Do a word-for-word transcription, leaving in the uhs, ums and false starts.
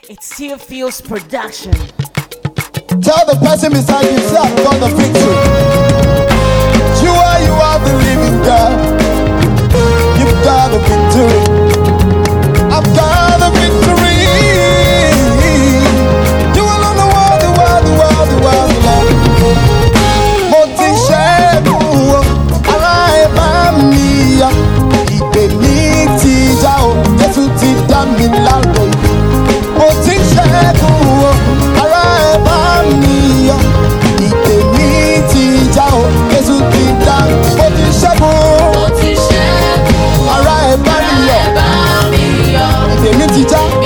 It's Theophile's production. Tell the person beside you, say I've got the victory. You are, you are the living God. You've got the victory. I've got the victory. You will on the world, the world, the world, the world, the world. Moti shebu, alai mamiya. Ipe mi ti jao, Jesu ti dami lalo. Moti shebu, alai mamiya. Ipe mi ti jao, Jesu ti dami. Moti shebu, moti shebu, alai mamiya. Ipe mi ti jao.